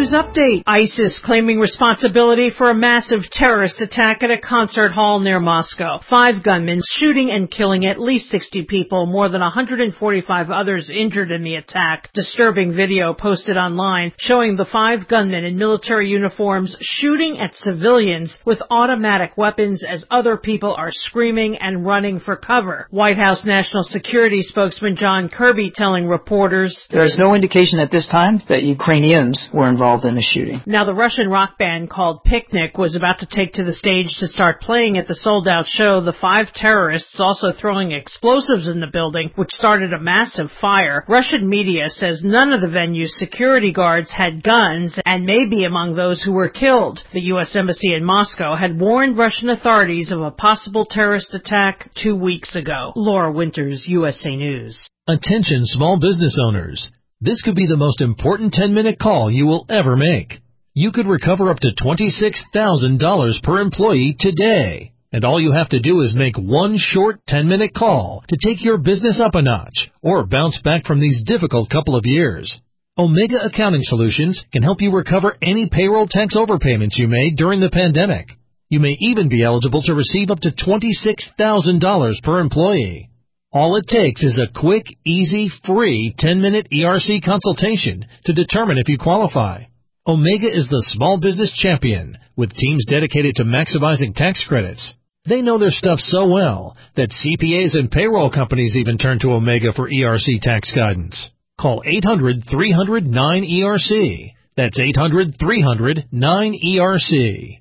News update. ISIS claiming responsibility for a massive terrorist attack at a concert hall near Moscow. 5 gunmen shooting and killing at least 60 people, more than 145 others injured in the attack. Disturbing video posted online showing the 5 gunmen in military uniforms shooting at civilians with automatic weapons as other people are screaming and running for cover. White House National Security spokesman John Kirby telling reporters, "There is no indication at this time that Ukrainians were involved in the shooting." Now, the Russian rock band called Picnic was about to take to the stage to start playing at the sold-out show. The 5 terrorists also throwing explosives in the building, which started a massive fire. Russian media says none of the venue's security guards had guns and may be among those who were killed. The U.S. Embassy in Moscow had warned Russian authorities of a possible terrorist attack 2 weeks ago. Laura Winters, USA News. Attention small business owners. This could be the most important 10-minute call you will ever make. You could recover up to $26,000 per employee today. And all you have to do is make one short 10-minute call to take your business up a notch or bounce back from these difficult couple of years. Omega Accounting Solutions can help you recover any payroll tax overpayments you made during the pandemic. You may even be eligible to receive up to $26,000 per employee. All it takes is a quick, easy, free 10-minute ERC consultation to determine if you qualify. Omega is the small business champion with teams dedicated to maximizing tax credits. They know their stuff so well that CPAs and payroll companies even turn to Omega for ERC tax guidance. Call 800-300-9ERC. That's 800-300-9ERC.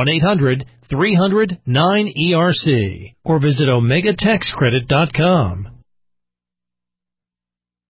1-800-300-9ERC. Or visit OmegaTaxCredit.com.